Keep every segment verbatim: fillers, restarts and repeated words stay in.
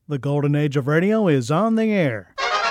The golden age of radio is on the air.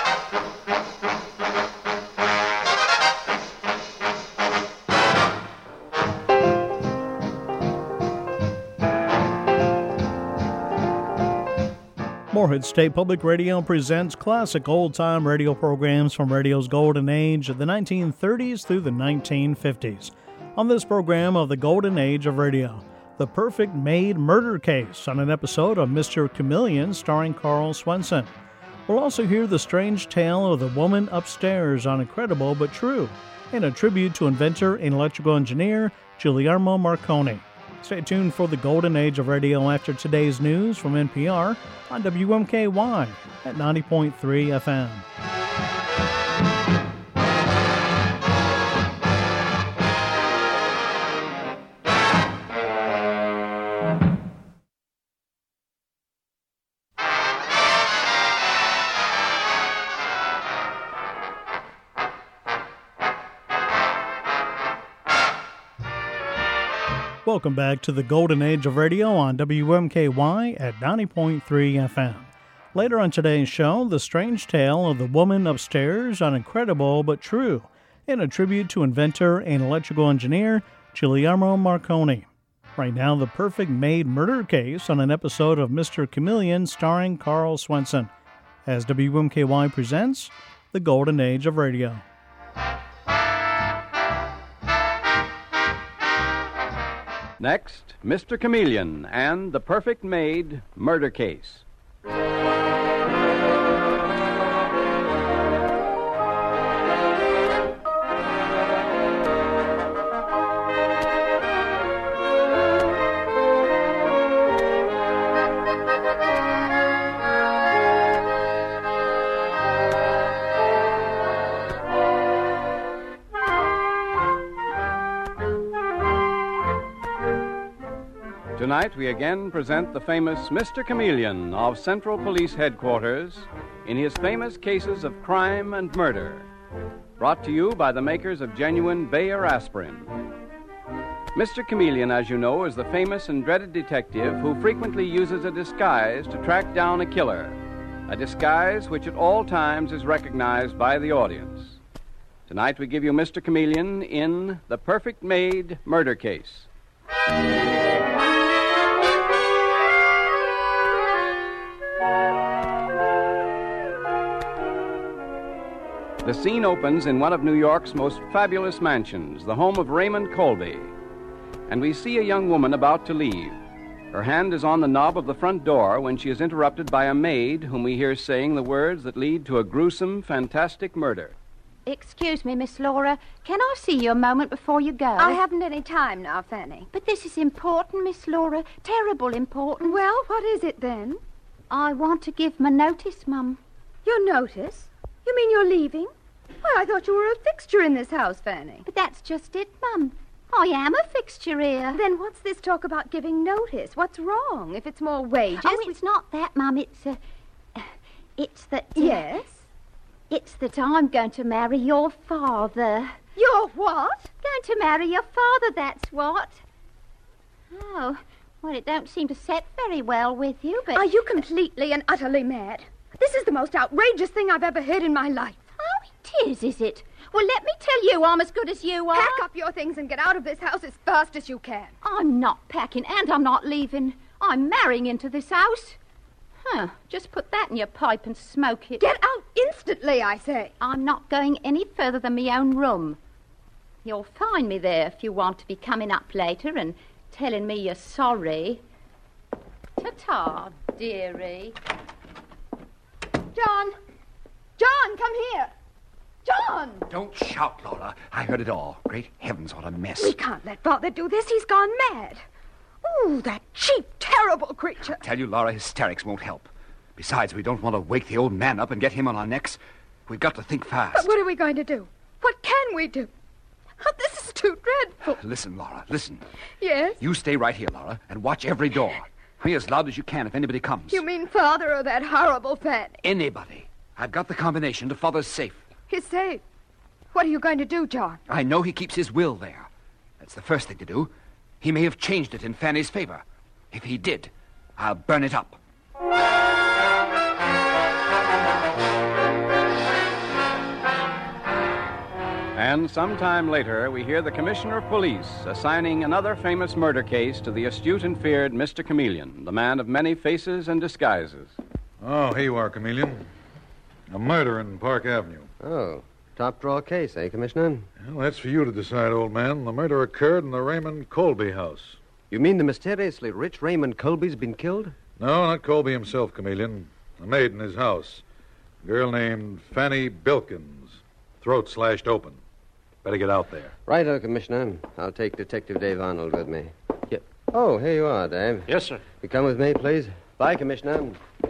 Morehead State Public Radio presents classic old-time radio programs from radio's golden age of the nineteen thirties through the nineteen fifties. On this program of the golden age of radio, The Perfect Maid Murder Case on an episode of Mister Chameleon starring Carl Swenson. We'll also hear the strange tale of the woman upstairs on Incredible But True, and a tribute to inventor and electrical engineer Guglielmo Marconi. Stay tuned for the golden age of radio after today's news from N P R on W M K Y at ninety point three F M. Welcome back to the golden age of radio on W M K Y at ninety point three F M. Later on today's show, the strange tale of the woman upstairs on Incredible But True, and a tribute to inventor and electrical engineer Guglielmo Marconi. Right now, The Perfect Maid Murder Case on an episode of Mister Chameleon starring Carl Swenson, as W M K Y presents the golden age of radio. Next, Mister Chameleon and The Perfect Maid Murder Case. Tonight we again present the famous Mister Chameleon of Central Police Headquarters in his famous cases of crime and murder. Brought to you by the makers of genuine Bayer aspirin. Mister Chameleon, as you know, is the famous and dreaded detective who frequently uses a disguise to track down a killer, a disguise which at all times is recognized by the audience. Tonight we give you Mister Chameleon in The Perfect Maid Murder Case. The scene opens in one of New York's most fabulous mansions, the home of Raymond Colby. And we see a young woman about to leave. Her hand is on the knob of the front door when she is interrupted by a maid whom we hear saying the words that lead to a gruesome, fantastic murder. Excuse me, Miss Laura. Can I see you a moment before you go? I haven't any time now, Fanny. But this is important, Miss Laura. Terrible important. Well, what is it then? I want to give my notice, Mum. Your notice? You mean you're leaving? Why, I thought you were a fixture in this house, Fanny. But that's just it, Mum. I am a fixture here. Then what's this talk about giving notice? What's wrong? If it's more wages... Oh, it's we... not that, Mum. It's, uh, it's that... Uh, yes? It's that I'm going to marry your father. Your what? Going to marry your father, that's what. Oh, well, it don't seem to set very well with you, but... Are you completely and utterly mad? This is the most outrageous thing I've ever heard in my life. Oh, it is, is it? Well, let me tell you, I'm as good as you are. Pack up your things and get out of this house as fast as you can. I'm not packing, and I'm not leaving. I'm marrying into this house. Huh, just put that in your pipe and smoke it. Get out instantly, I say. I'm not going any further than my own room. You'll find me there if you want to be coming up later and telling me you're sorry. Ta-ta, dearie. John! John, come here! John! Don't shout, Laura. I heard it all. Great heavens, what a mess. We can't let Father do this. He's gone mad. Ooh, that cheap, terrible creature. I tell you, Laura, hysterics won't help. Besides, we don't want to wake the old man up and get him on our necks. We've got to think fast. But what are we going to do? What can we do? Oh, this is too dreadful. Listen, Laura, listen. Yes? You stay right here, Laura, and watch every door. Be as loud as you can if anybody comes. You mean Father or that horrible Fanny? Anybody. I've got the combination to Father's safe. His safe? What are you going to do, John? I know he keeps his will there. That's the first thing to do. He may have changed it in Fanny's favor. If he did, I'll burn it up. Then, sometime later, we hear the Commissioner of Police assigning another famous murder case to the astute and feared Mister Chameleon, the man of many faces and disguises. Oh, here you are, Chameleon. A murder in Park Avenue. Oh, top drawer case, eh, Commissioner? Well, that's for you to decide, old man. The murder occurred in the Raymond Colby house. You mean the mysteriously rich Raymond Colby's been killed? No, not Colby himself, Chameleon. A maid in his house. A girl named Fanny Bilkins. Throat slashed open. Better get out there. Righto, Commissioner. I'll take Detective Dave Arnold with me. Yeah. Oh, here you are, Dave. Yes, sir. You come with me, please. Bye, Commissioner.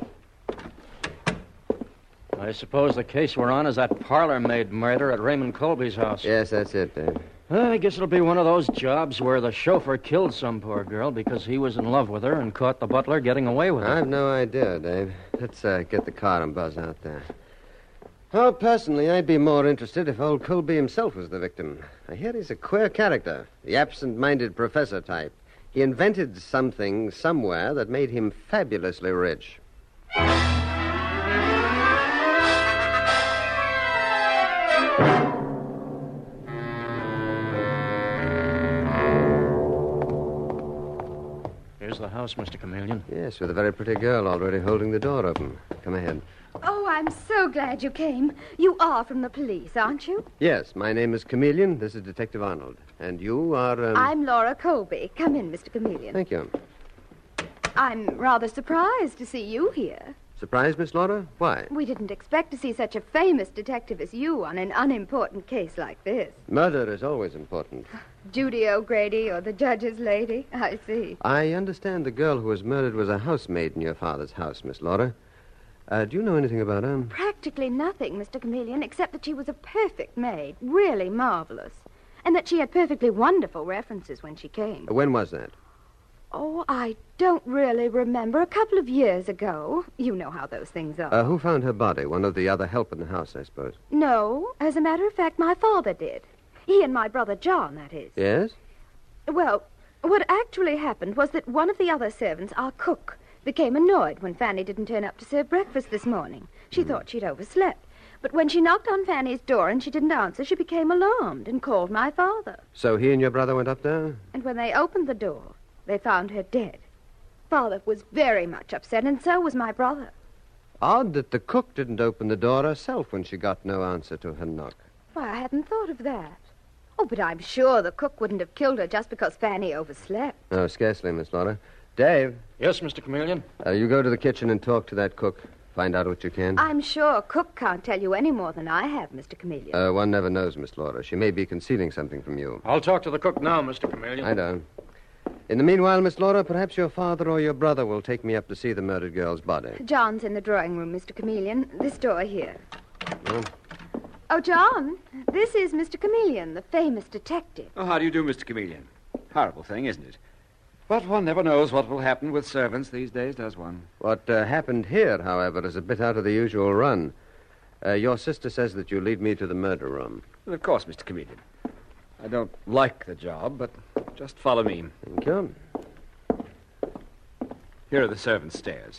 I suppose the case we're on is that parlor-maid murder at Raymond Colby's house. Yes, that's it, Dave. Well, I guess it'll be one of those jobs where the chauffeur killed some poor girl because he was in love with her and caught the butler getting away with it. I've no idea, Dave. Let's uh, get the car and buzz out there. Oh, personally, I'd be more interested if old Colby himself was the victim. I hear he's a queer character, the absent-minded professor type. He invented something somewhere that made him fabulously rich. Here's the house, Mister Chameleon. Yes, with a very pretty girl already holding the door open. Come ahead. Oh, I'm so glad you came. You are from the police, aren't you? Yes, my name is Chameleon. This is Detective Arnold. And you are, um... I'm Laura Colby. Come in, Mister Chameleon. Thank you. I'm rather surprised to see you here. Surprised, Miss Laura? Why? We didn't expect to see such a famous detective as you on an unimportant case like this. Murder is always important. Judy O'Grady or the judge's lady? I see. I understand the girl who was murdered was a housemaid in your father's house, Miss Laura. Uh, do you know anything about her? Practically nothing, Mister Chameleon, except that she was a perfect maid, really marvelous, and that she had perfectly wonderful references when she came. When was that? Oh, I don't really remember. A couple of years ago. You know how those things are. Uh, who found her body? One of the other help in the house, I suppose. No. As a matter of fact, my father did. He and my brother John, that is. Yes? Well, what actually happened was that one of the other servants, our cook, became annoyed when Fanny didn't turn up to serve breakfast this morning. She mm. thought she'd overslept. But when she knocked on Fanny's door and she didn't answer, she became alarmed and called my father. So he and your brother went up there? And when they opened the door, they found her dead. Father was very much upset, and so was my brother. Odd that the cook didn't open the door herself when she got no answer to her knock. Why, I hadn't thought of that. Oh, but I'm sure the cook wouldn't have killed her just because Fanny overslept. No, scarcely, Miss Laura. Dave. Yes, Mister Chameleon? Uh, you go to the kitchen and talk to that cook. Find out what you can. I'm sure Cook can't tell you any more than I have, Mister Chameleon. Uh, one never knows, Miss Laura. She may be concealing something from you. I'll talk to the cook now, Mister Chameleon. I don't. In the meanwhile, Miss Laura, perhaps your father or your brother will take me up to see the murdered girl's body. John's in the drawing room, Mister Chameleon. This door here. Oh. Oh, John, this is Mister Chameleon, the famous detective. Oh, how do you do, Mister Chameleon? Horrible thing, isn't it? But one never knows what will happen with servants these days, does one? What uh, happened here, however, is a bit out of the usual run. Uh, your sister says that you lead me to the murder room. Well, of course, Mister Chameleon. I don't like the job, but just follow me. Thank you. Here are the servants' stairs.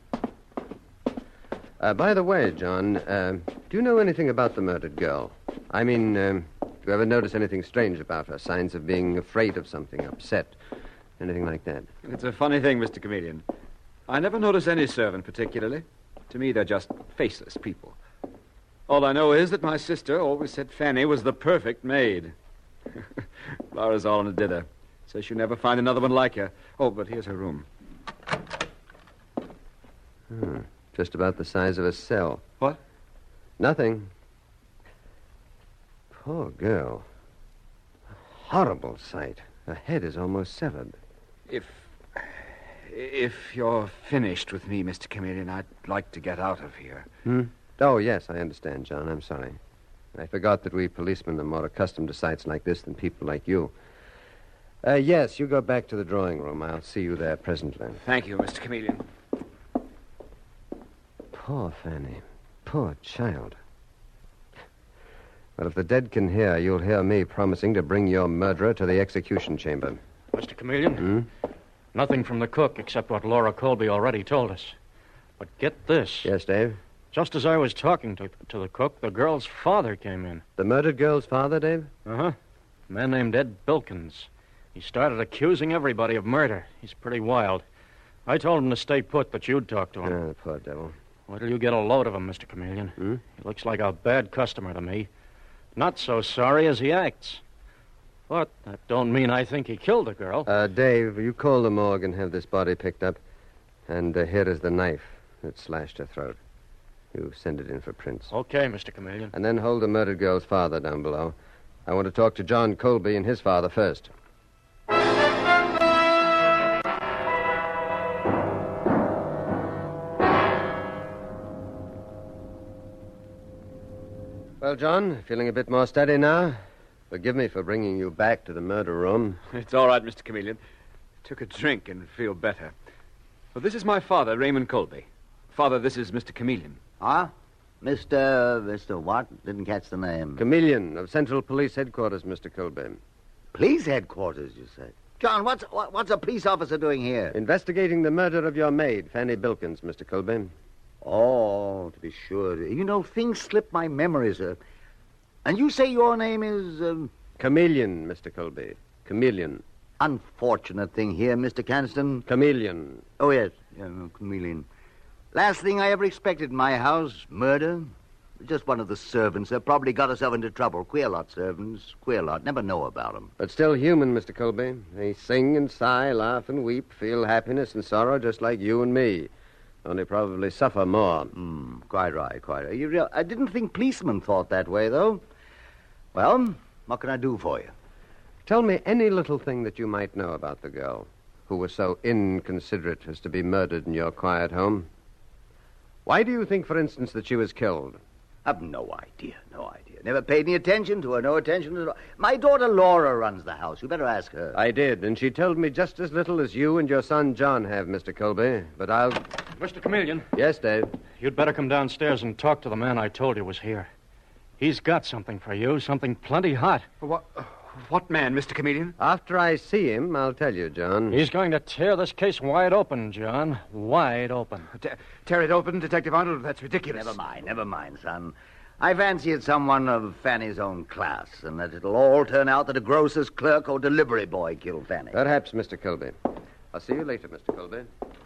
Uh, by the way, John, uh, do you know anything about the murdered girl? I mean, um, do you ever notice anything strange about her? Signs of being afraid of something, upset, anything like that? It's a funny thing, Mister Chameleon. I never notice any servant particularly. To me, they're just faceless people. All I know is that my sister always said Fanny was the perfect maid. Laura's all in a dither. Says she'll never find another one like her. Oh, but here's her room. Hmm. Just about the size of a cell. What? Nothing. Poor girl. A horrible sight. Her head is almost severed. If... If you're finished with me, Mister Chameleon, I'd like to get out of here. Hmm? Oh, yes, I understand, John. I'm sorry. I forgot that we policemen are more accustomed to sights like this than people like you. Uh, yes, you go back to the drawing room. I'll see you there presently. Thank you, Mister Chameleon. Poor Fanny. Poor child. Well, if the dead can hear, you'll hear me promising to bring your murderer to the execution chamber. Mister Chameleon? Hmm? Nothing from the cook except what Laura Colby already told us. But get this. Yes, Dave? Just as I was talking to, to the cook, the girl's father came in. The murdered girl's father, Dave? Uh-huh. A man named Ed Bilkins. He started accusing everybody of murder. He's pretty wild. I told him to stay put, but you'd talk to him. Ah, poor devil. Wait till you get a load of him, Mister Chameleon. Hmm? He looks like a bad customer to me. Not so sorry as he acts. But that don't mean I think he killed the girl. Uh, Dave, you call the morgue and have this body picked up. And uh, here is the knife that slashed her throat. You send it in for prints. Okay, Mister Chameleon. And then hold the murdered girl's father down below. I want to talk to John Colby and his father first. Well, John, feeling a bit more steady now? Forgive me for bringing you back to the murder room. It's all right, Mister Chameleon. Took a drink and feel better. Well, this is my father, Raymond Colby. Father, this is Mister Chameleon. Huh? Mister... Mister what? Didn't catch the name. Chameleon of Central Police Headquarters, Mister Colby. Police headquarters, you say? John, what's what, what's a police officer doing here? Investigating the murder of your maid, Fanny Bilkins, Mister Colby. Oh, to be sure. You know, things slip my memory, sir. And you say your name is... Um... Chameleon, Mister Colby. Chameleon. Unfortunate thing here, Mister Canston. Chameleon. Oh, yes. Yeah, no, chameleon. Last thing I ever expected in my house, murder. Just one of the servants. They probably got herself into trouble. Queer lot, servants. Queer lot. Never know about them. But still human, Mister Colby. They sing and sigh, laugh and weep, feel happiness and sorrow just like you and me. Only probably suffer more. Mm, quite right, quite right. You real... I didn't think policemen thought that way, though. Well, what can I do for you? Tell me any little thing that you might know about the girl who was so inconsiderate as to be murdered in your quiet home. Why do you think, for instance, that she was killed? I've no idea, no idea. Never paid any attention to her, no attention at all. My daughter Laura runs the house. You better ask her. I did, and she told me just as little as you and your son John have, Mister Colby. But I'll... Mister Chameleon. Yes, Dave? You'd better come downstairs and talk to the man I told you was here. He's got something for you, something plenty hot. What, what man, Mister Chameleon? After I see him, I'll tell you, John. He's going to tear this case wide open, John. Wide open. Te- tear it open, Detective Arnold? That's ridiculous. Never mind, never mind, son. I fancy it's someone of Fanny's own class, and that it'll all turn out that a grocer's clerk or delivery boy killed Fanny. Perhaps, Mister Colby. I'll see you later, Mister Colby.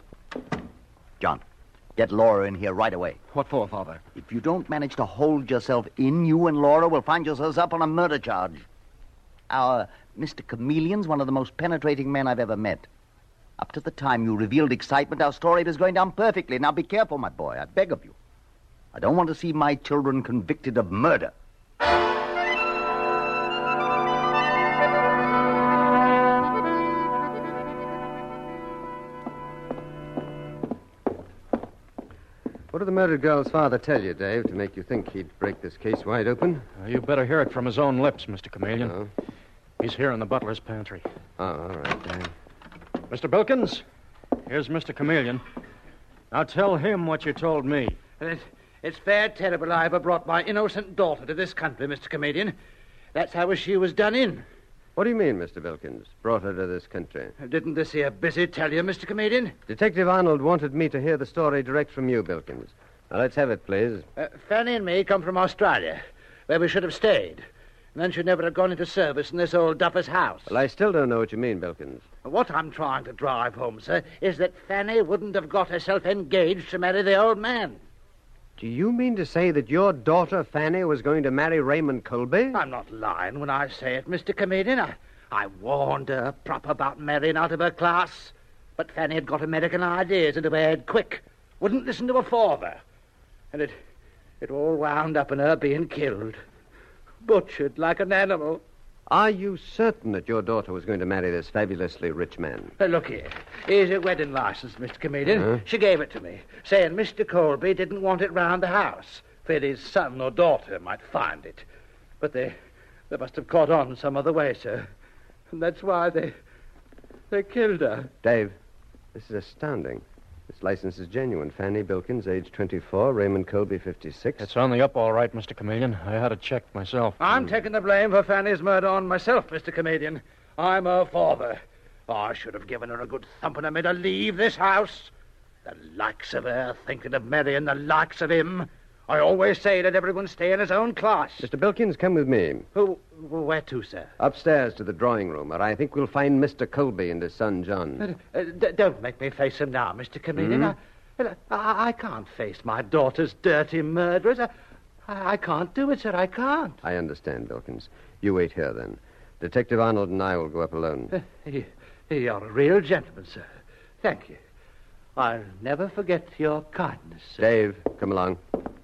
John, get Laura in here right away. What for, Father? If you don't manage to hold yourself in, you and Laura will find yourselves up on a murder charge. Our Mister Chameleon's one of the most penetrating men I've ever met. Up to the time you revealed excitement, our story was going down perfectly. Now be careful, my boy. I beg of you. I don't want to see my children convicted of murder. What did the murdered girl's father tell you, Dave, to make you think he'd break this case wide open? Uh, you better hear it from his own lips, Mister Chameleon. Oh. He's here in the butler's pantry. Oh, all right, Dave. Mister Bilkins, here's Mister Chameleon. Now tell him what you told me. It, it's fair terrible I ever brought my innocent daughter to this country, Mister Chameleon. That's how she was done in. What do you mean, Mister Bilkins? Brought her to this country? Didn't this here busy tell you, Mister Chameleon? Detective Arnold wanted me to hear the story direct from you, Bilkins. Now, let's have it, please. Uh, Fanny and me come from Australia, where we should have stayed. And then she'd never have gone into service in this old duffer's house. Well, I still don't know what you mean, Bilkins. What I'm trying to drive home, sir, is that Fanny wouldn't have got herself engaged to marry the old man. Do you mean to say that your daughter, Fanny, was going to marry Raymond Colby? I'm not lying when I say it, Mister Chameleon. I, I warned her proper about marrying out of her class. But Fanny had got American ideas into her head quick. Wouldn't listen to her father. And it, it all wound up in her being killed. Butchered like an animal. Are you certain that your daughter was going to marry this fabulously rich man? Uh, look here. Here's your wedding license, Mister Chameleon. Uh-huh. She gave it to me, saying Mister Colby didn't want it round the house, feared his son or daughter might find it. But they, they must have caught on some other way, sir. And that's why they, they killed her. Dave, this is astounding. This license is genuine. Fanny Bilkins, age twenty-four, Raymond Colby, fifty-six. It's on the up all right, Mister Chameleon. I had it checked myself. I'm taking the blame for Fanny's murder on myself, Mister Chameleon. I'm her father. I should have given her a good thumping and made her leave this house. The likes of her thinking of marrying the likes of him. I always say that everyone stay in his own class. Mister Bilkins, come with me. Who, where to, sir? Upstairs to the drawing room, where I think we'll find Mister Colby and his son, John. Uh, uh, d- don't make me face him now, Mister Chameleon. Hmm? I, I, I can't face my daughter's dirty murderers. I, I can't do it, sir. I can't. I understand, Bilkins. You wait here, then. Detective Arnold and I will go up alone. Uh, you, you're a real gentleman, sir. Thank you. I'll never forget your kindness, sir. Dave, come along.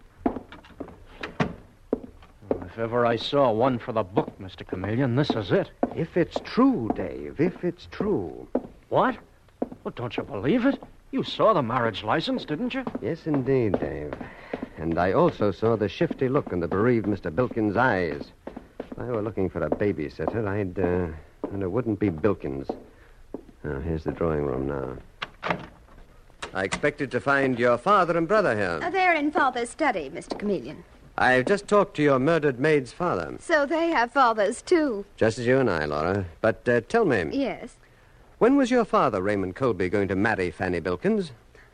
If ever I saw one for the book, Mister Chameleon, this is it. If it's true, Dave, if it's true. What? Well, don't you believe it? You saw the marriage license, didn't you? Yes, indeed, Dave. And I also saw the shifty look in the bereaved Mister Bilkins' eyes. If I were looking for a babysitter, I'd, uh, and it wouldn't be Bilkins. Oh, here's the drawing room now. I expected to find your father and brother here. Uh, they're in Father's study, Mister Chameleon. I've just talked to your murdered maid's father. So they have fathers, too. Just as you and I, Laura. But uh, tell me, Yes. when was your father, Raymond Colby, going to marry Fanny Bilkins?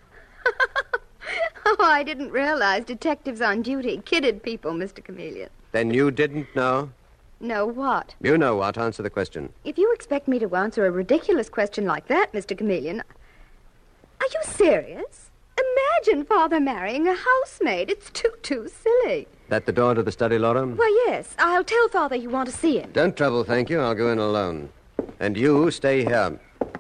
Oh, I didn't realize detectives on duty kidded people, Mister Chameleon. Then you didn't know? Know what? You know what. Answer the question. If you expect me to answer a ridiculous question like that, Mister Chameleon, are you serious? Imagine Father marrying a housemaid. It's too, too silly. That the door to the study, Laura? Why, yes. I'll tell Father you want to see him. Don't trouble, thank you. I'll go in alone. And you stay here.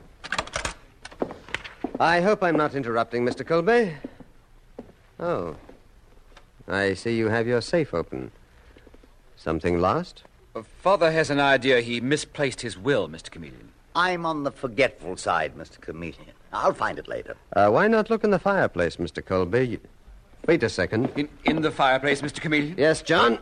I hope I'm not interrupting, Mister Colby. Oh. I see you have your safe open. Something lost? Uh, Father has an idea he misplaced his will, Mister Chameleon. I'm on the forgetful side, Mister Chameleon. I'll find it later. Uh, why not look in the fireplace, Mister Colby? Wait a second. In, in the fireplace, Mister Chameleon? Yes, John?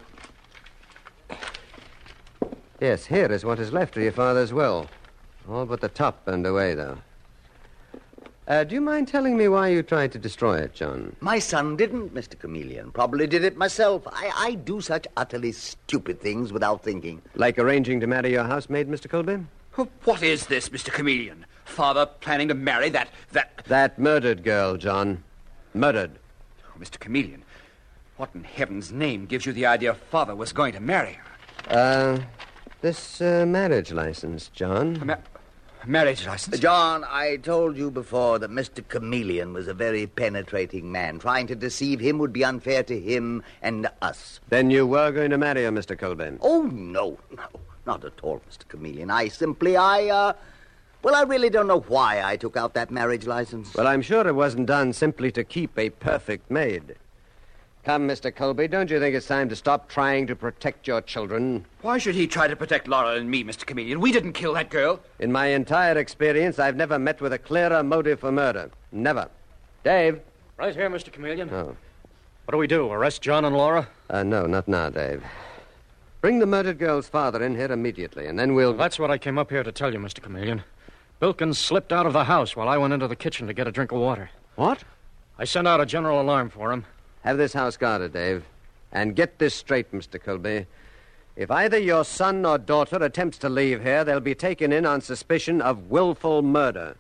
Yes, here is what is left of your father's will. All but the top burned away, though. Uh, do you mind telling me why you tried to destroy it, John? My son didn't, Mister Chameleon. Probably did it myself. I, I do such utterly stupid things without thinking. Like arranging to marry your housemaid, Mister Colby? Oh, what is this, Mister Chameleon? Father planning to marry that... that... That murdered girl, John. Murdered. Oh, Mister Chameleon, what in heaven's name gives you the idea Father was going to marry her? Uh, this uh, marriage license, John. A ma- marriage license? John, I told you before that Mister Chameleon was a very penetrating man. Trying to deceive him would be unfair to him and us. Then you were going to marry her, Mister Colby? Oh, no, no. Not at all, Mister Chameleon. I simply, I, uh... Well, I really don't know why I took out that marriage license. Well, I'm sure it wasn't done simply to keep a perfect maid. Come, Mister Colby, don't you think it's time to stop trying to protect your children? Why should he try to protect Laura and me, Mister Chameleon? We didn't kill that girl. In my entire experience, I've never met with a clearer motive for murder. Never. Dave? Right here, Mister Chameleon. Oh. What do we do, arrest John and Laura? Uh, no, not now, Dave. Bring the murdered girl's father in here immediately, and then we'll... Well, that's what I came up here to tell you, Mister Chameleon. Bilkins slipped out of the house while I went into the kitchen to get a drink of water. What? I sent out a general alarm for him. Have this house guarded, Dave. And get this straight, Mister Colby. If either your son or daughter attempts to leave here, they'll be taken in on suspicion of willful murder.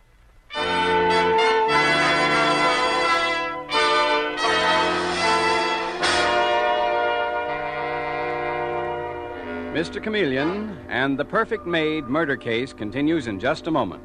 Mister Chameleon and the Perfect Maid murder case continues in just a moment.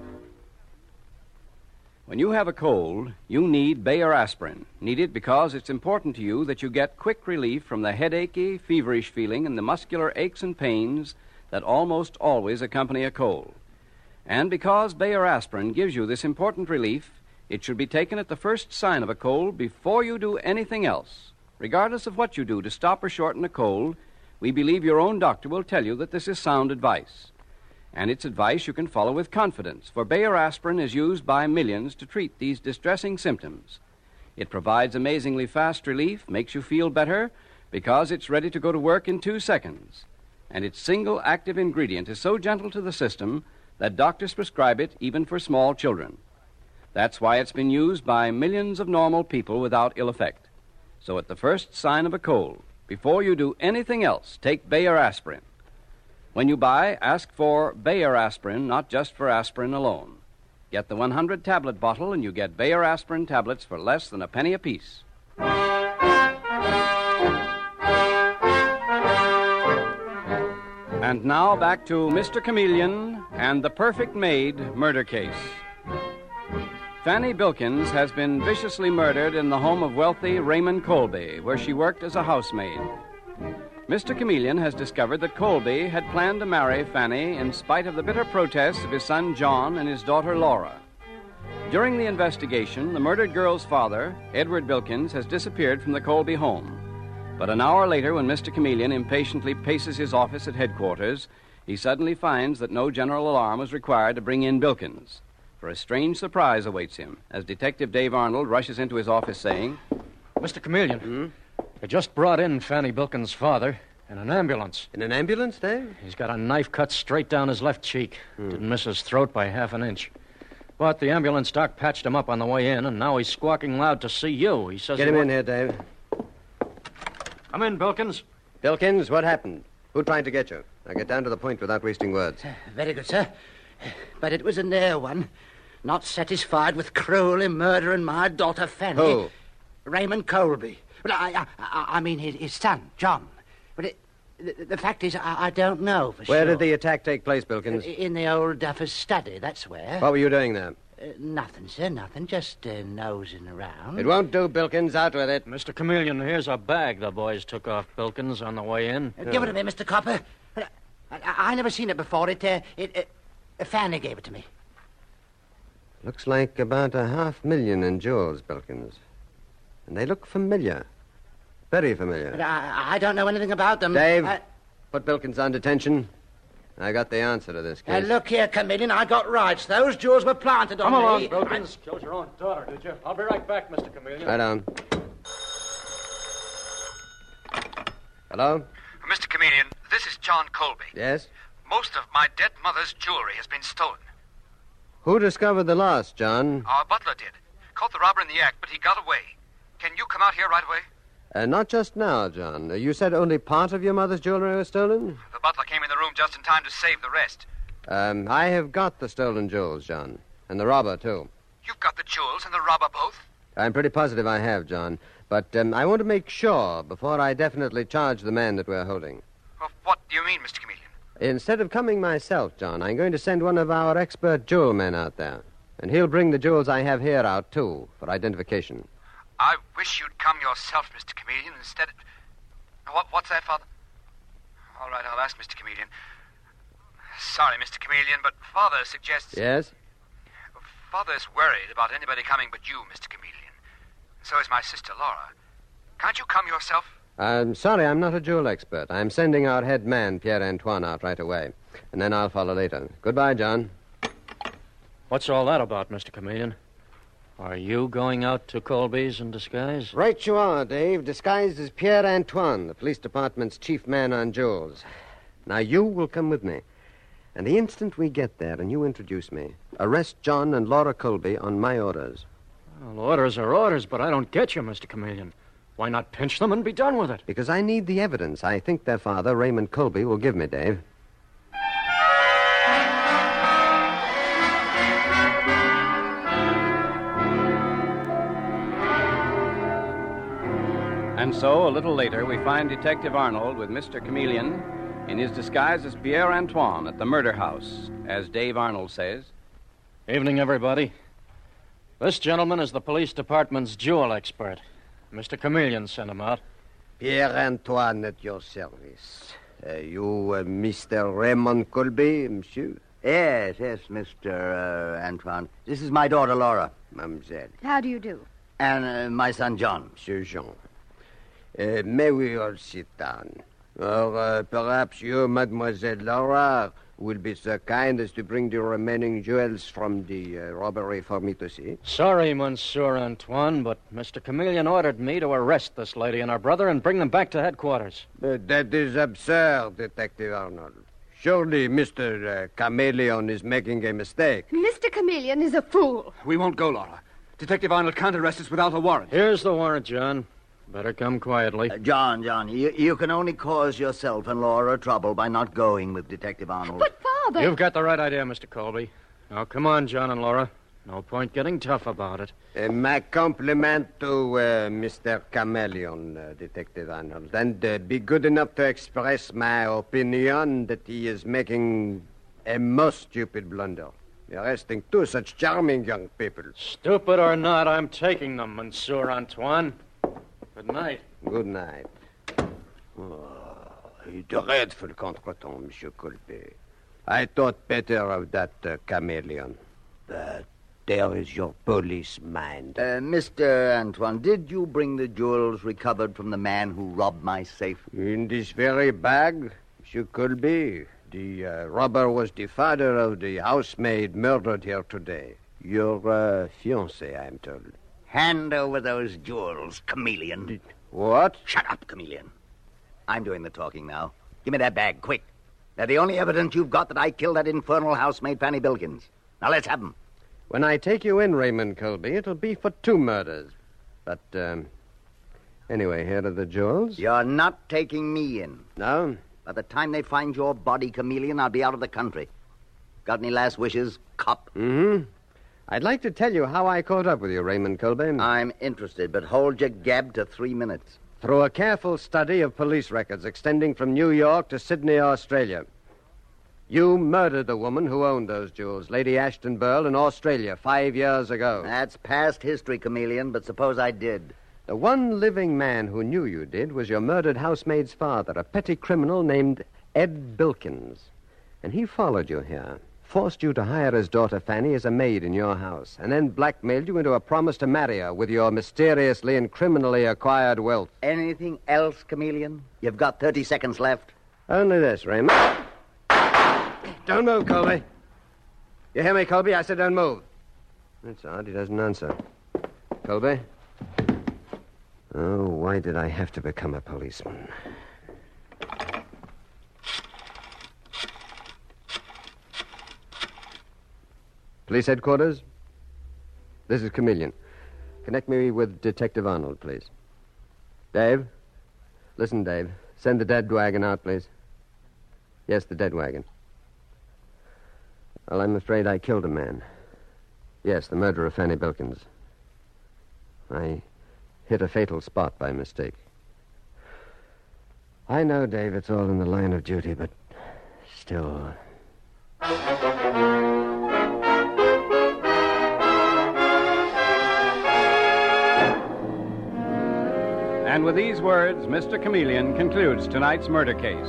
When you have a cold, you need Bayer aspirin. Need it because it's important to you that you get quick relief from the headachy, feverish feeling and the muscular aches and pains that almost always accompany a cold. And because Bayer aspirin gives you this important relief, it should be taken at the first sign of a cold before you do anything else. Regardless of what you do to stop or shorten a cold, we believe your own doctor will tell you that this is sound advice. And it's advice you can follow with confidence, for Bayer aspirin is used by millions to treat these distressing symptoms. It provides amazingly fast relief, makes you feel better, because it's ready to go to work in two seconds. And its single active ingredient is so gentle to the system that doctors prescribe it even for small children. That's why it's been used by millions of normal people without ill effect. So at the first sign of a cold, before you do anything else, take Bayer aspirin. When you buy, ask for Bayer aspirin, not just for aspirin alone. Get the one hundred tablet bottle and you get Bayer aspirin tablets for less than a penny apiece. And now back to Mister Chameleon and the Perfect Maid murder case. Fanny Bilkins has been viciously murdered in the home of wealthy Raymond Colby, where she worked as a housemaid. Mister Chameleon has discovered that Colby had planned to marry Fanny in spite of the bitter protests of his son John and his daughter Laura. During the investigation, the murdered girl's father, Edward Bilkins, has disappeared from the Colby home. But an hour later, when Mister Chameleon impatiently paces his office at headquarters, he suddenly finds that no general alarm was required to bring in Bilkins. For a strange surprise awaits him as Detective Dave Arnold rushes into his office saying, Mister Chameleon, Hmm? they just brought in Fanny Bilkins' father in an ambulance. In an ambulance, Dave? He's got a knife cut straight down his left cheek. Hmm. Didn't miss his throat by half an inch. But the ambulance doc patched him up on the way in, and now he's squawking loud to see you. He says... Get him in here, Dave. Come in, Bilkins. Bilkins, what happened? Who tried to get you? Now get down to the point without wasting words. Very good, sir. But it was a near one. Not satisfied with cruelly murdering my daughter, Fanny. Who? Raymond Colby. Well, I, I, I mean his, his son, John. But it, the, the fact is, I, I don't know for Where sure. did the attack take place, Bilkins? In the old Duffer's study, that's where. What were you doing there? Uh, nothing, sir, nothing. Just uh, nosing around. It won't do, Bilkins. Out with it. Mister Chameleon, here's a bag the boys took off Bilkins on the way in. Uh, give it to me, Mister Copper. I, I, I never seen it before. It, uh, it, uh, Fanny gave it to me. Looks like about a half million in jewels, Bilkins. And they look familiar. Very familiar. But I, I don't know anything about them. Dave, I, put Bilkins on detention. I got the answer to this uh, case. look here, Chameleon, I got rights. Those jewels were planted on Come along, me. Bilkins. Killed your own daughter, did you? I'll be right back, Mister Chameleon. Right on. Hello? Mister Chameleon, this is John Colby. Yes? Most of my dead mother's jewelry has been stolen. Who discovered the loss, John? Our butler did. Caught the robber in the act, but he got away. Can you come out here right away? Uh, not just now, John. Uh, you said only part of your mother's jewelry was stolen? The butler came in the room just in time to save the rest. Um, I have got the stolen jewels, John. And the robber, too. You've got the jewels and the robber both? I'm pretty positive I have, John. But um, I want to make sure before I definitely charge the man that we're holding. Well, what do you mean, Mister Chameleon? Instead of coming myself, John, I'm going to send one of our expert jewel men out there. And he'll bring the jewels I have here out, too, for identification. I wish you'd come yourself, Mister Chameleon, instead of... What, what's that, Father? All right, I'll ask Mister Chameleon. Sorry, Mister Chameleon, but Father suggests... Yes? Father's worried about anybody coming but you, Mister Chameleon. So is my sister, Laura. Can't you come yourself? I'm sorry, I'm not a jewel expert. I'm sending our head man, Pierre-Antoine, out right away. And then I'll follow later. Goodbye, John. What's all that about, Mister Chameleon? Are you going out to Colby's in disguise? Right you are, Dave. Disguised as Pierre-Antoine, the police department's chief man on jewels. Now, you will come with me. And the instant we get there and you introduce me, arrest John and Laura Colby on my orders. Well, orders are orders, but I don't get you, Mister Chameleon. Why not pinch them and be done with it? Because I need the evidence I think their father, Raymond Colby, will give me, Dave. And so, a little later, we find Detective Arnold with Mister Chameleon in his disguise as Pierre-Antoine at the murder house, as Dave Arnold says. Evening, everybody. This gentleman is the police department's jewel expert. Mister Chameleon sent him out. Pierre-Antoine at your service. Uh, you, uh, Mister Raymond Colby, monsieur? Yes, yes, Mister Uh, Antoine. This is my daughter, Laura. Mademoiselle. How do you do? And uh, my son, John. Monsieur Jean. Uh, may we all sit down? Or uh, perhaps you, Mademoiselle Laura, will be so kind as to bring the remaining jewels from the uh, robbery for me to see. Sorry, Monsieur Antoine, but Mister Chameleon ordered me to arrest this lady and her brother and bring them back to headquarters. But that is absurd, Detective Arnold. Surely Mister Uh, Chameleon is making a mistake. Mister Chameleon is a fool. We won't go, Laura. Detective Arnold can't arrest us without a warrant. Here's the warrant, John. Better come quietly. Uh, John, John, you, you can only cause yourself and Laura trouble by not going with Detective Arnold. But, Father... You've got the right idea, Mister Colby. Now, come on, John and Laura. No point getting tough about it. Uh, my compliment to uh, Mister Chameleon, uh, Detective Arnold. And uh, be good enough to express my opinion that he is making a most stupid blunder. Arresting two such charming young people. Stupid or not, I'm taking them, Monsieur Antoine. Good night. Good night. Oh, a dreadful contretemps, Monsieur Colby. I thought better of that uh, chameleon. But there is your police mind. Uh, Mister Antoine, did you bring the jewels recovered from the man who robbed my safe? In this very bag, Monsieur Colby. The uh, robber was the father of the housemaid murdered here today. Your uh, fiancée, I'm told. Hand over those jewels, chameleon. What? Shut up, chameleon. I'm doing the talking now. Give me that bag, quick. They're the only evidence you've got that I killed that infernal housemaid, Fanny Bilkins. Now, let's have them. When I take you in, Raymond Colby, it'll be for two murders. But, um... anyway, here are the jewels. You're not taking me in. No? By the time they find your body, chameleon, I'll be out of the country. Got any last wishes, cop? Mm-hmm. I'd like to tell you how I caught up with you, Raymond Colby. I'm interested, but hold your gab to three minutes. Through a careful study of police records extending from New York to Sydney, Australia. You murdered the woman who owned those jewels, Lady Ashton Burl, in Australia five years ago. That's past history, chameleon, but suppose I did. The one living man who knew you did was your murdered housemaid's father, a petty criminal named Ed Bilkins. And he followed you here, forced you to hire his daughter Fanny as a maid in your house, and then blackmailed you into a promise to marry her with your mysteriously and criminally acquired wealth. Anything else, chameleon? You've got thirty seconds left. Only this, Raymond. Don't move, Colby. You hear me, Colby? I said don't move. That's odd. He doesn't answer. Colby? Oh, why did I have to become a policeman? Police headquarters? This is Chameleon. Connect me with Detective Arnold, please. Dave? Listen, Dave. Send the dead wagon out, please. Yes, the dead wagon. Well, I'm afraid I killed a man. Yes, the murder of Fanny Bilkins. I hit a fatal spot by mistake. I know, Dave, it's all in the line of duty, but still... And with these words, Mister Chameleon concludes tonight's murder case.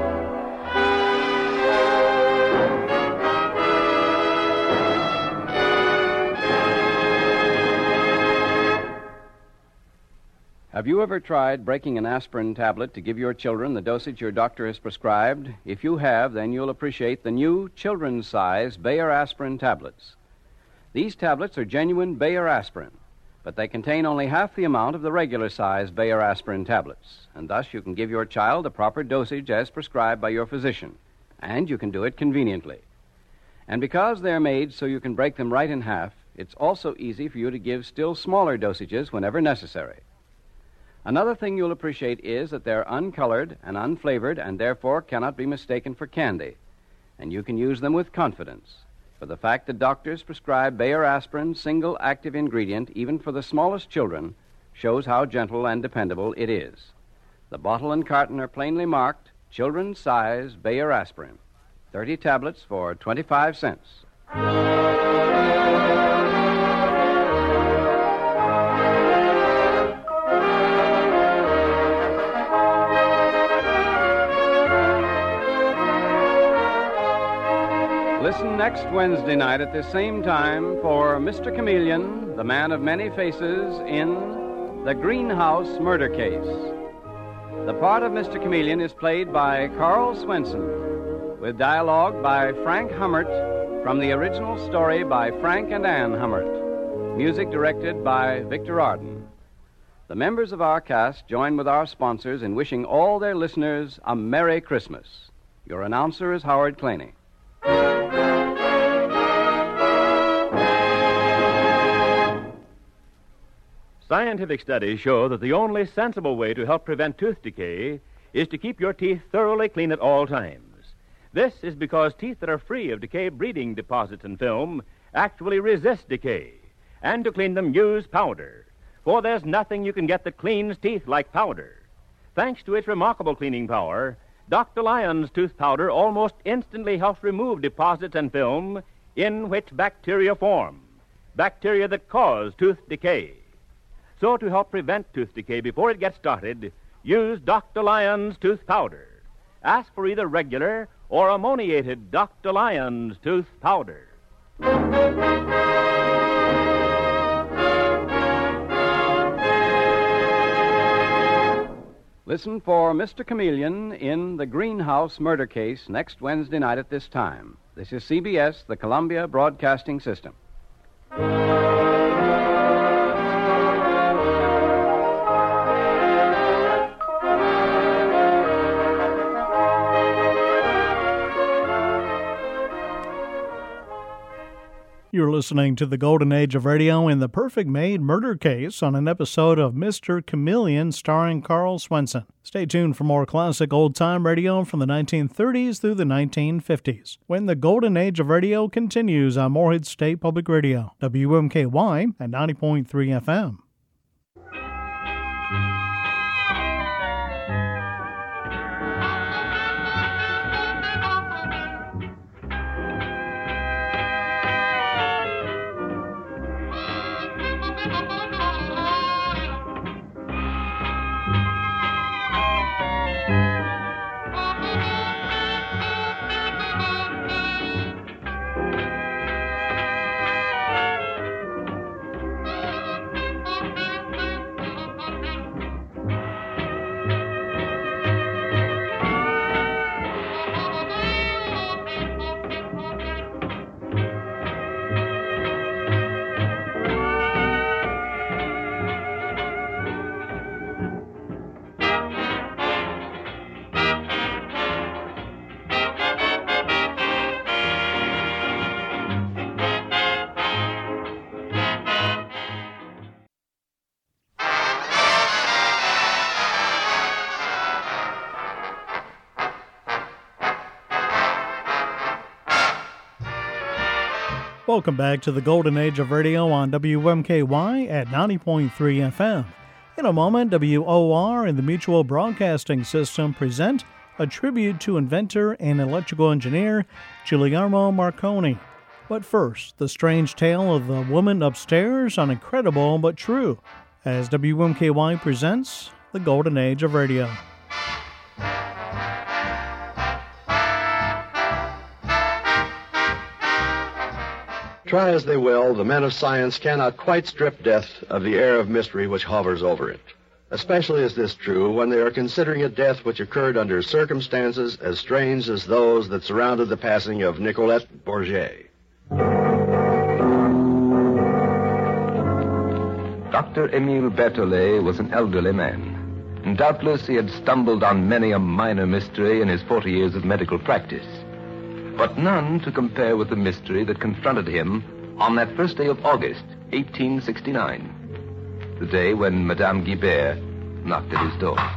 Have you ever tried breaking an aspirin tablet to give your children the dosage your doctor has prescribed? If you have, then you'll appreciate the new children's-size Bayer aspirin tablets. These tablets are genuine Bayer aspirin, but they contain only half the amount of the regular-size Bayer aspirin tablets, and thus you can give your child the proper dosage as prescribed by your physician, and you can do it conveniently. And because they're made so you can break them right in half, it's also easy for you to give still smaller dosages whenever necessary. Another thing you'll appreciate is that they're uncolored and unflavored and therefore cannot be mistaken for candy. And you can use them with confidence. For the fact that doctors prescribe Bayer aspirin single active ingredient even for the smallest children shows how gentle and dependable it is. The bottle and carton are plainly marked children's size Bayer aspirin. thirty tablets for twenty-five cents. Listen next Wednesday night at this same time for Mister Chameleon, the man of many faces, in The Greenhouse Murder Case. The part of Mister Chameleon is played by Carl Swenson, with dialogue by Frank Hummert from the original story by Frank and Ann Hummert. Music directed by Victor Arden. The members of our cast join with our sponsors in wishing all their listeners a Merry Christmas. Your announcer is Howard Claney. Scientific studies show that the only sensible way to help prevent tooth decay is to keep your teeth thoroughly clean at all times. This is because teeth that are free of decay breeding deposits and film actually resist decay. And to clean them, use powder. For there's nothing you can get that cleans teeth like powder. Thanks to its remarkable cleaning power, Doctor Lyon's tooth powder almost instantly helps remove deposits and film in which bacteria form. Bacteria that cause tooth decay. So to help prevent tooth decay before it gets started, use Doctor Lyon's tooth powder. Ask for either regular or ammoniated Doctor Lyon's tooth powder. Listen for Mister Chameleon in The Greenhouse Murder Case next Wednesday night at this time. This is C B S, the Columbia Broadcasting System. You're listening to the Golden Age of Radio in The Perfect Maid Murder Case on an episode of Mister Chameleon starring Carl Swenson. Stay tuned for more classic old-time radio from the nineteen thirties through the nineteen fifties, when the Golden Age of Radio continues on Morehead State Public Radio, W M K Y at ninety point three F M. Welcome back to the Golden Age of Radio on W M K Y at ninety point three F M. In a moment, W O R and the Mutual Broadcasting System present a tribute to inventor and electrical engineer Guglielmo Marconi. But first, the strange tale of the woman upstairs on Incredible But True, as W M K Y presents the Golden Age of Radio. Try as they will, the men of science cannot quite strip death of the air of mystery which hovers over it. Especially is this true when they are considering a death which occurred under circumstances as strange as those that surrounded the passing of Nicolette Bourget. Doctor Emile Berthollet was an elderly man, and doubtless he had stumbled on many a minor mystery in his forty years of medical practice. But none to compare with the mystery that confronted him on that first day of August, eighteen sixty-nine, the day when Madame Guibert knocked at his door.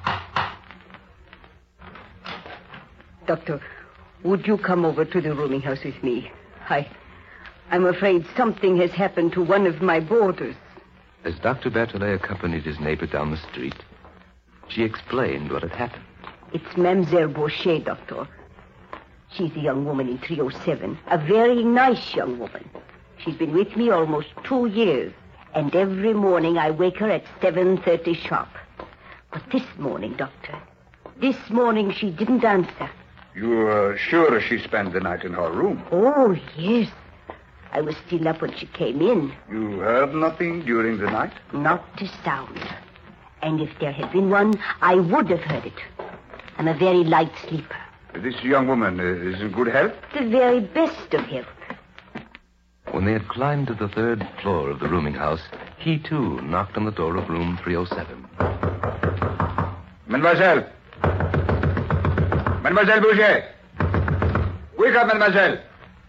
Doctor, would you come over to the rooming house with me? I, I'm afraid something has happened to one of my boarders. As Doctor Berthollet accompanied his neighbor down the street, she explained what had happened. It's Mademoiselle Bourget, Doctor. She's a young woman in three oh seven, a very nice young woman. She's been with me almost two years, and every morning I wake her at seven thirty sharp. But this morning, Doctor, this morning she didn't answer. You're sure she spent the night in her room? Oh, yes. I was still up when she came in. You heard nothing during the night? Not a sound. And if there had been one, I would have heard it. I'm a very light sleeper. This young woman is in good health? The very best of health. When they had climbed to the third floor of the rooming house, he, too, knocked on the door of room three oh seven. Mademoiselle! Mademoiselle Bourget! Wake up, mademoiselle!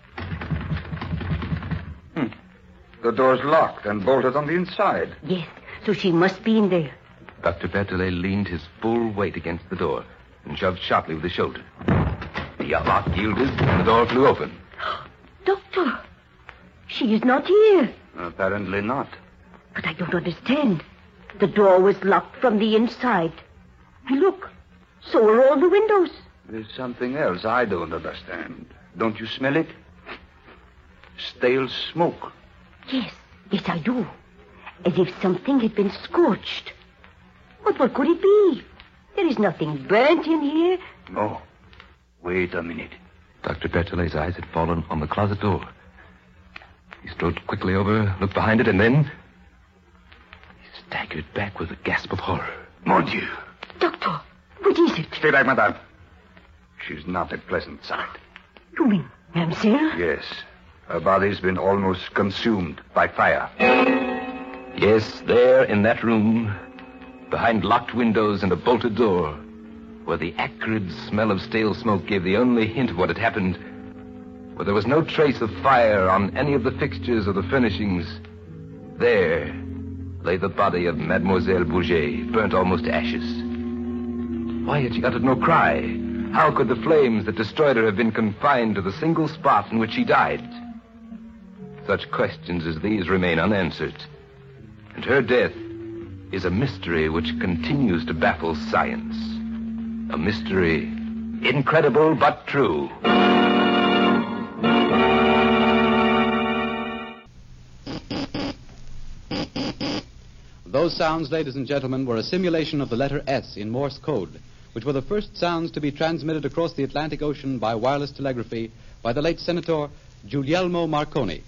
Hmm. The door's locked and bolted on the inside. Yes, so she must be in there. Doctor Berthollet leaned his full weight against the door and shoved sharply with his shoulder. The lock yielded, and the door flew open. Doctor, She is not here. Apparently not. But I don't understand. The door was locked from the inside. And look, so are all the windows. There's something else I don't understand. Don't you smell it? Stale smoke. Yes, yes, I do. As if something had been scorched. But what could it be? There is nothing burnt in here. No. Wait a minute. Doctor Bertolet's eyes had fallen on the closet door. He strode quickly over, looked behind it, and then he staggered back with a gasp of horror. Mon Dieu. Doctor, what is it? Stay back, madame. She's not a pleasant sight. You mean Mamselle? Yes. Her body's been almost consumed by fire. Yes, there in that room, behind locked windows and a bolted door, where the acrid smell of stale smoke gave the only hint of what had happened, where there was no trace of fire on any of the fixtures or the furnishings, there lay the body of Mademoiselle Bouget, burnt almost to ashes. Why had she uttered no cry? How could the flames that destroyed her have been confined to the single spot in which she died? Such questions as these remain unanswered. And her death is a mystery which continues to baffle science. A mystery incredible but true. Those sounds, ladies and gentlemen, were a simulation of the letter S in Morse code, which were the first sounds to be transmitted across the Atlantic Ocean by wireless telegraphy by the late Senator Guglielmo Marconi.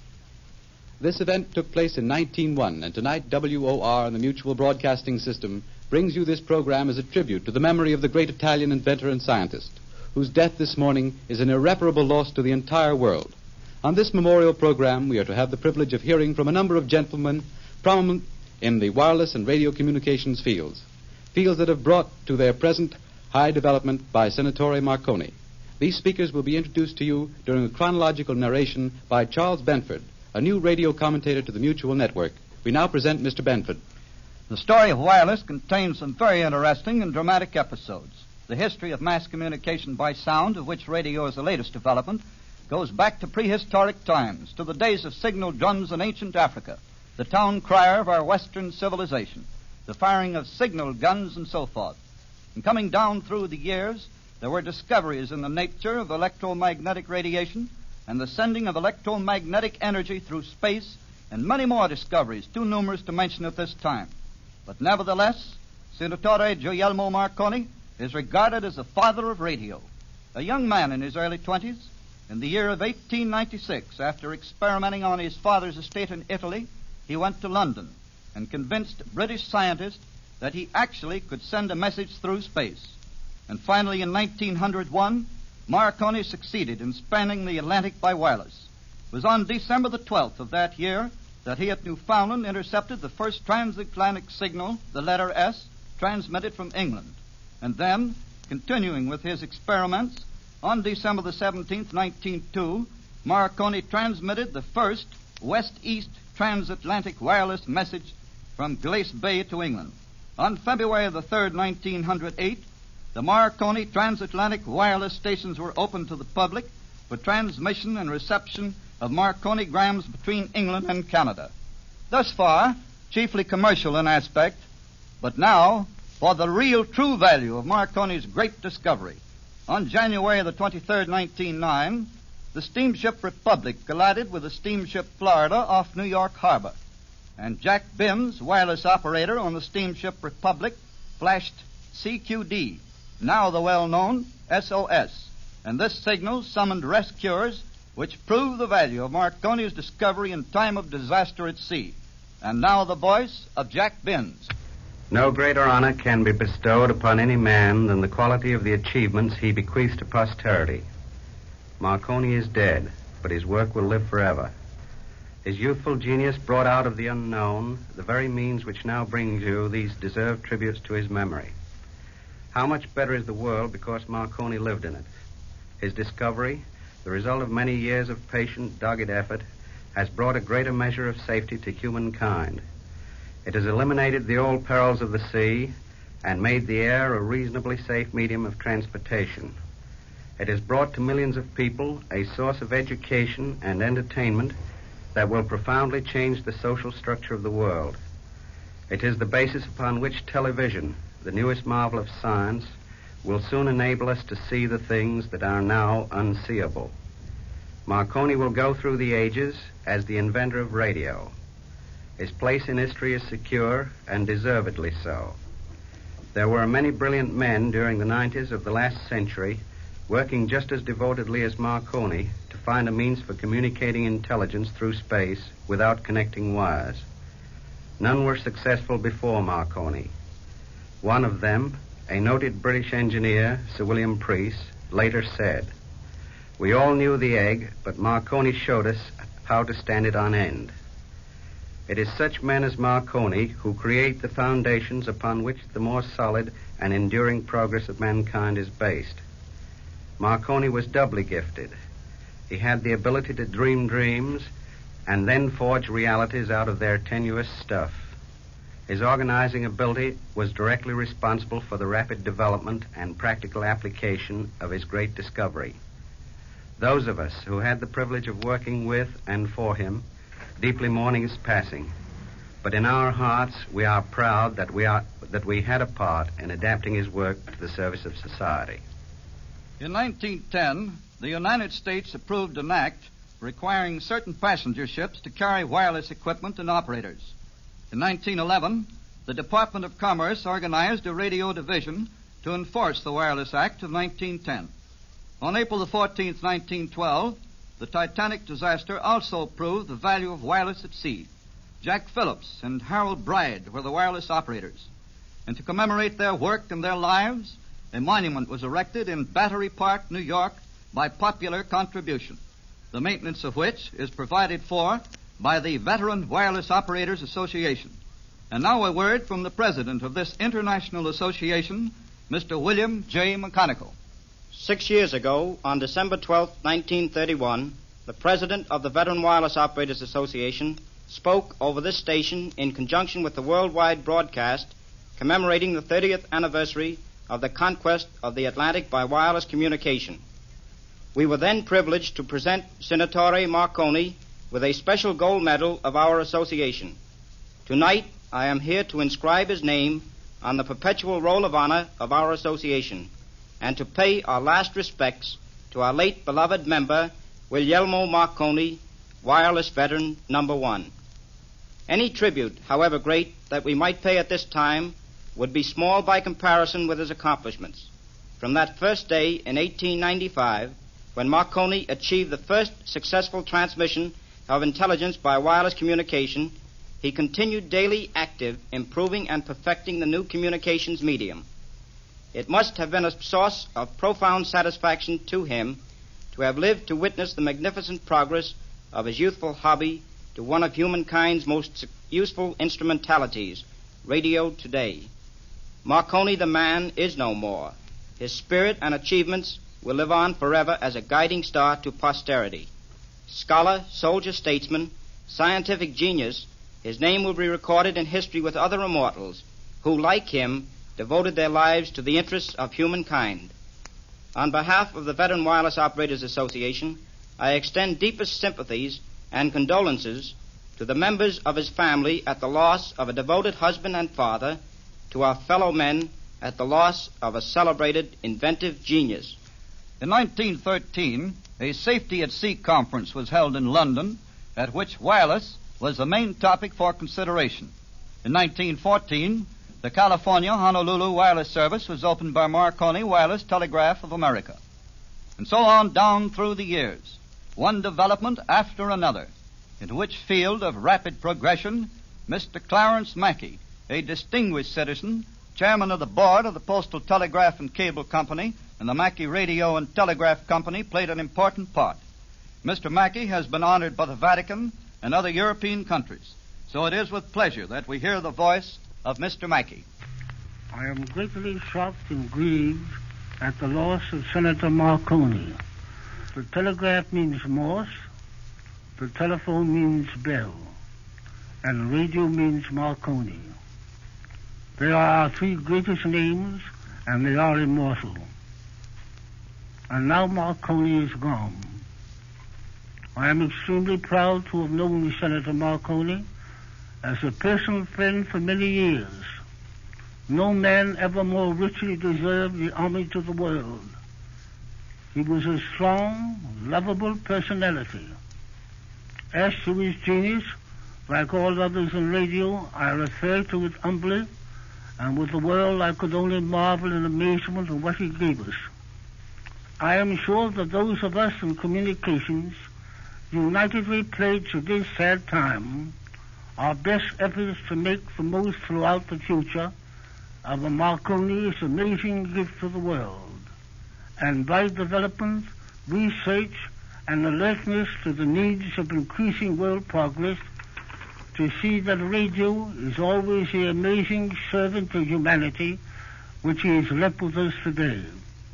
This event took place in nineteen oh one, and tonight W O R and the Mutual Broadcasting System brings you this program as a tribute to the memory of the great Italian inventor and scientist, whose death this morning is an irreparable loss to the entire world. On this memorial program, we are to have the privilege of hearing from a number of gentlemen prominent in the wireless and radio communications fields, fields that have brought to their present high development by Senatore Marconi. These speakers will be introduced to you during a chronological narration by Charles Benford, a new radio commentator to the Mutual Network. We now present Mister Benford. The story of wireless contains some very interesting and dramatic episodes. The history of mass communication by sound, of which radio is the latest development, goes back to prehistoric times, to the days of signal drums in ancient Africa, the town crier of our Western civilization, the firing of signal guns, and so forth. And coming down through the years, there were discoveries in the nature of electromagnetic radiation and the sending of electromagnetic energy through space, and many more discoveries, too numerous to mention at this time. But nevertheless, Senatore Guglielmo Marconi is regarded as the father of radio. A young man in his early twenties, in the year of eighteen ninety-six, after experimenting on his father's estate in Italy, he went to London and convinced British scientists that he actually could send a message through space. And finally, in nineteen oh one, Marconi succeeded in spanning the Atlantic by wireless. It was on December the twelfth of that year that he at Newfoundland intercepted the first transatlantic signal, the letter S, transmitted from England. And then, continuing with his experiments, on December the seventeenth, nineteen oh two, Marconi transmitted the first west-east transatlantic wireless message from Glace Bay to England. On February the third, nineteen oh eight, the Marconi transatlantic wireless stations were opened to the public for transmission and reception of Marconigrams between England and Canada. Thus far, chiefly commercial in aspect, but now for the real true value of Marconi's great discovery. On January the twenty-third, nineteen oh nine, the steamship Republic collided with the steamship Florida off New York Harbor, and Jack Binns, wireless operator on the steamship Republic, flashed C Q D, now the well-known S O S, and this signal summoned rescuers, which proved the value of Marconi's discovery in time of disaster at sea. And now the voice of Jack Binns. No greater honor can be bestowed upon any man than the quality of the achievements he bequeaths to posterity. Marconi is dead, but his work will live forever. His youthful genius brought out of the unknown the very means which now brings you these deserved tributes to his memory. How much better is the world because Marconi lived in it? His discovery, the result of many years of patient, dogged effort, has brought a greater measure of safety to humankind. It has eliminated the old perils of the sea and made the air a reasonably safe medium of transportation. It has brought to millions of people a source of education and entertainment that will profoundly change the social structure of the world. It is the basis upon which television, the newest marvel of science, will soon enable us to see the things that are now unseeable. Marconi will go through the ages as the inventor of radio. His place in history is secure, and deservedly so. There were many brilliant men during the nineties of the last century working just as devotedly as Marconi to find a means for communicating intelligence through space without connecting wires. None were successful before Marconi. One of them, a noted British engineer, Sir William Preece, later said, "We all knew the egg, but Marconi showed us how to stand it on end." It is such men as Marconi who create the foundations upon which the more solid and enduring progress of mankind is based. Marconi was doubly gifted. He had the ability to dream dreams and then forge realities out of their tenuous stuff. His organizing ability was directly responsible for the rapid development and practical application of his great discovery. Those of us who had the privilege of working with and for him deeply mourning his passing, but in our hearts we are proud that we are that we had a part in adapting his work to the service of society. In nineteen ten, the United States approved an act requiring certain passenger ships to carry wireless equipment and operators. In nineteen eleven, the Department of Commerce organized a radio division to enforce the Wireless Act of nineteen ten. On April the fourteenth, nineteen twelve, the Titanic disaster also proved the value of wireless at sea. Jack Phillips and Harold Bride were the wireless operators. And to commemorate their work and their lives, a monument was erected in Battery Park, New York, by popular contribution, the maintenance of which is provided for by the Veteran Wireless Operators Association. And now a word from the president of this international association, Mister William J. McConicle. Six years ago, on December twelfth, nineteen thirty-one, the president of the Veteran Wireless Operators Association spoke over this station in conjunction with the worldwide broadcast commemorating the thirtieth anniversary of the conquest of the Atlantic by wireless communication. We were then privileged to present Senatore Marconi with a special gold medal of our association. Tonight, I am here to inscribe his name on the perpetual roll of honor of our association and to pay our last respects to our late beloved member, Guglielmo Marconi, wireless veteran number one. Any tribute, however great, that we might pay at this time would be small by comparison with his accomplishments. From that first day in eighteen ninety-five, when Marconi achieved the first successful transmission of intelligence by wireless communication, he continued daily active, improving and perfecting the new communications medium. It must have been a source of profound satisfaction to him to have lived to witness the magnificent progress of his youthful hobby to one of humankind's most useful instrumentalities, radio today. Marconi the man is no more. His spirit and achievements will live on forever as a guiding star to posterity. Scholar, soldier, statesman, scientific genius, his name will be recorded in history with other immortals who, like him, devoted their lives to the interests of humankind. On behalf of the Veteran Wireless Operators Association, I extend deepest sympathies and condolences to the members of his family at the loss of a devoted husband and father, to our fellow men at the loss of a celebrated inventive genius. In nineteen thirteen, a Safety at Sea conference was held in London, at which wireless was the main topic for consideration. In nineteen fourteen, the California Honolulu Wireless Service was opened by Marconi Wireless Telegraph of America. And so on down through the years, one development after another, into which field of rapid progression Mister Clarence Mackey, a distinguished citizen, chairman of the board of the Postal Telegraph and Cable Company and the Mackey Radio and Telegraph Company, played an important part. Mister Mackey has been honored by the Vatican and other European countries. So it is with pleasure that we hear the voice of Mister Mackey. I am greatly shocked and grieved at the loss of Senator Marconi. The telegraph means Morse, the telephone means Bell, and the radio means Marconi. They are our three greatest names, and they are immortal. And now Marconi is gone. I am extremely proud to have known Senator Marconi as a personal friend for many years. No man ever more richly deserved the homage of the world. He was a strong, lovable personality. As to his genius, like all others in radio, I refer to it humbly, and with the world I could only marvel in amazement at what he gave us. I am sure that those of us in communications unitedly pledge at this sad time our best efforts to make the most throughout the future of a Marconi's amazing gift to the world, and by development, research, and alertness to the needs of increasing world progress, to see that radio is always the amazing servant of humanity which he has left with us today.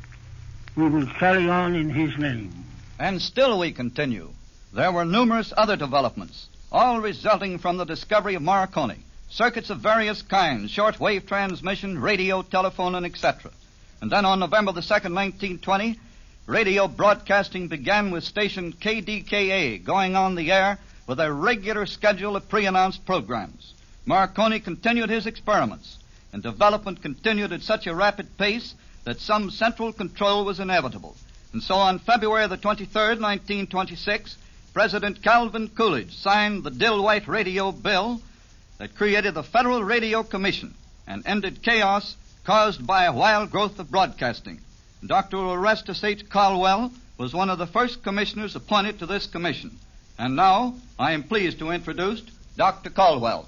We will carry on in his name. And still we continue. There were numerous other developments, all resulting from the discovery of Marconi. Circuits of various kinds, short-wave transmission, radio, telephone, and et cetera. And then on November the second, nineteen twenty, radio broadcasting began with station K D K A going on the air with a regular schedule of pre-announced programs. Marconi continued his experiments, and development continued at such a rapid pace that some central control was inevitable. And so on February the twenty-third, nineteen twenty-six, President Calvin Coolidge signed the Dill-White Radio Bill that created the Federal Radio Commission and ended chaos caused by a wild growth of broadcasting. Doctor Orestes H. Caldwell was one of the first commissioners appointed to this commission. And now I am pleased to introduce Doctor Caldwell.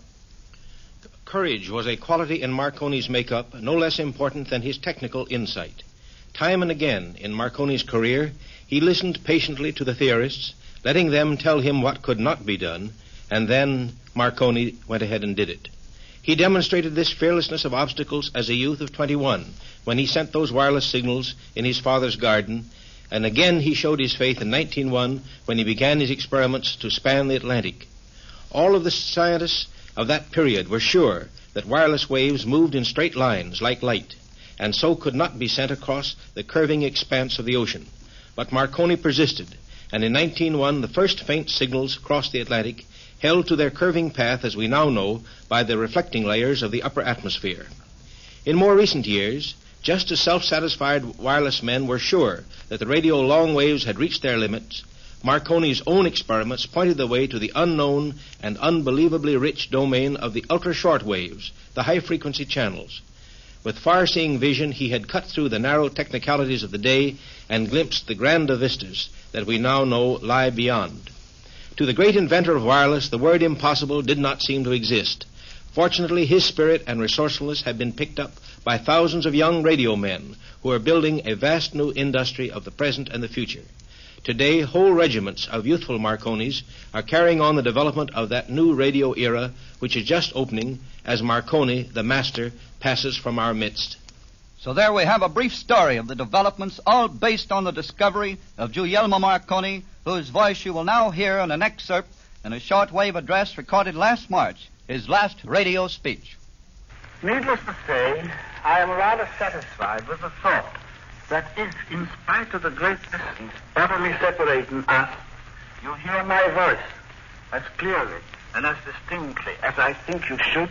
Courage was a quality in Marconi's makeup no less important than his technical insight. Time and again in Marconi's career, he listened patiently to the theorists, letting them tell him what could not be done, and then Marconi went ahead and did it. He demonstrated this fearlessness of obstacles as a youth of twenty-one when he sent those wireless signals in his father's garden, and again he showed his faith in nineteen oh one when he began his experiments to span the Atlantic. All of the scientists of that period were sure that wireless waves moved in straight lines like light, and so could not be sent across the curving expanse of the ocean. But Marconi persisted, and in nineteen oh one the first faint signals crossed the Atlantic, held to their curving path, as we now know, by the reflecting layers of the upper atmosphere. In more recent years, just as self-satisfied wireless men were sure that the radio long waves had reached their limits, Marconi's own experiments pointed the way to the unknown and unbelievably rich domain of the ultra-short waves, the high-frequency channels. With far-seeing vision, he had cut through the narrow technicalities of the day and glimpsed the grander vistas that we now know lie beyond. To the great inventor of wireless, the word impossible did not seem to exist. Fortunately, his spirit and resourcefulness have been picked up by thousands of young radio men who are building a vast new industry of the present and the future. Today, whole regiments of youthful Marconis are carrying on the development of that new radio era which is just opening as Marconi, the master, passes from our midst. So there we have a brief story of the developments, all based on the discovery of Guglielmo Marconi, whose voice you will now hear in an excerpt in a shortwave address recorded last March, his last radio speech. Needless to say, I am rather satisfied with the thought that if, in spite of the great distance utterly separating us, you hear my voice as clearly and as distinctly as I think you should,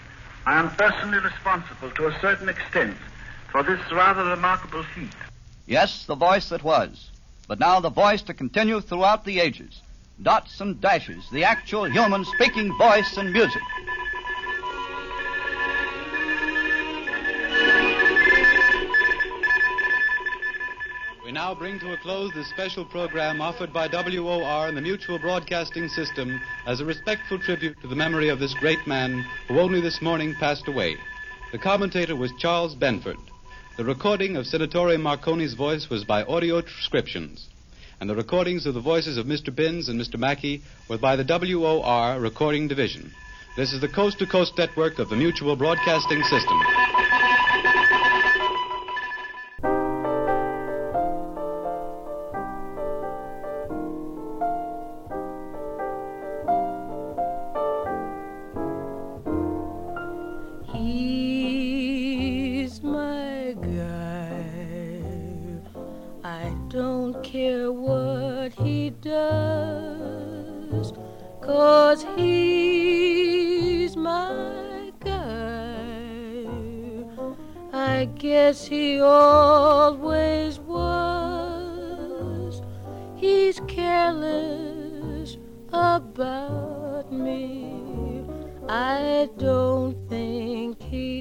I am personally responsible to a certain extent for this rather remarkable feat. Yes, the voice that was, but now the voice to continue throughout the ages. Dots and dashes, the actual human speaking voice and music. We now bring to a close this special program offered by W O R and the Mutual Broadcasting System as a respectful tribute to the memory of this great man who only this morning passed away. The commentator was Charles Benford. The recording of Senatore Marconi's voice was by audio transcriptions, and the recordings of the voices of Mister Binns and Mister Mackey were by the W O R Recording Division. This is the coast-to-coast network of the Mutual Broadcasting System. He's my guy. I don't care what he does. 'cause he's my guy. I guess he always was. He's careless about me. I don't think he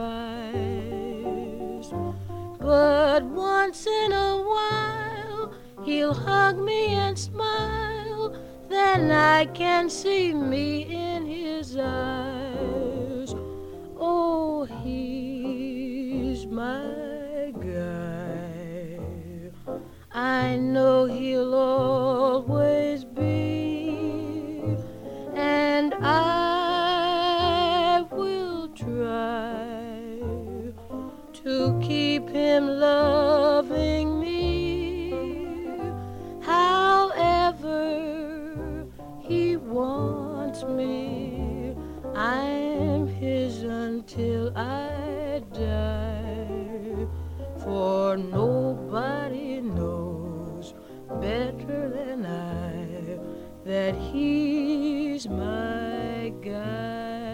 tries. But once in a while he'll hug me and smile. Then I can see me in his eyes. Oh, he's my guy. I know he'll always be, and I will try to keep him loving me. However he wants me, I'm his until I die. For nobody knows better than I that he's my guy.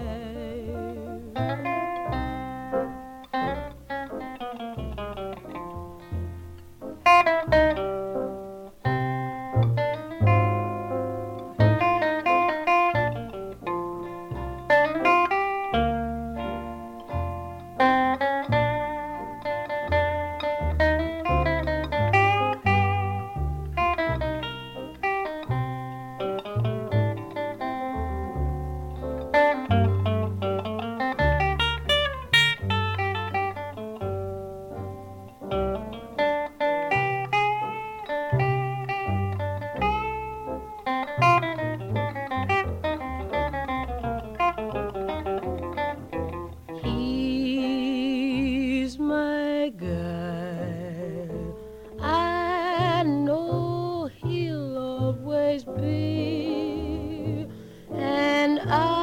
He's my guy. I know he'll always be, and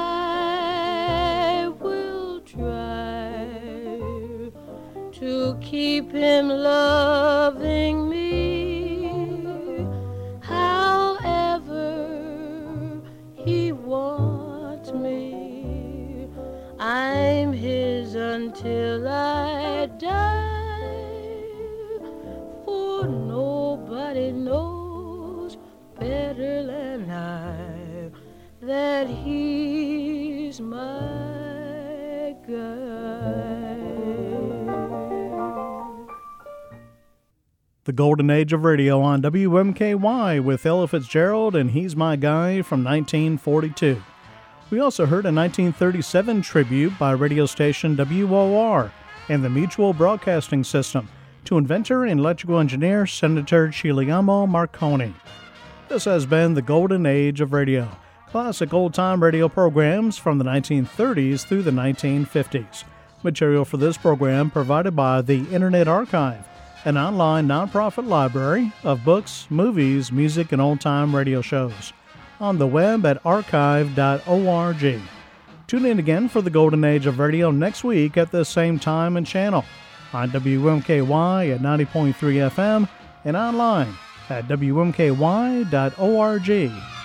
I will try to keep him loving me. However he wants me, I'm his until I die. For nobody knows better than I that he's my guy. The Golden Age of Radio on W M K Y with Ella Fitzgerald and He's My Guy from nineteen forty-two. We also heard a nineteen thirty-seven tribute by radio station W O R and the Mutual Broadcasting System to inventor and electrical engineer Senator Guglielmo Marconi. This has been the Golden Age of Radio, classic old-time radio programs from the nineteen thirties through the nineteen fifties. Material for this program provided by the Internet Archive, an online nonprofit library of books, movies, music, and old-time radio shows. On the web at archive dot org. Tune in again for the Golden Age of Radio next week at the same time and channel on W M K Y at ninety point three F M and online at W M K Y dot org.